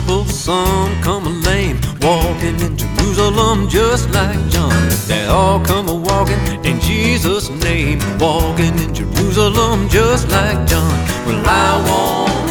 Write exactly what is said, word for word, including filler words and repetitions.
cripple, some come a lame, walking in Jerusalem just like John. They all come a walking in Jesus' name, walking in Jerusalem just like John. Well, I want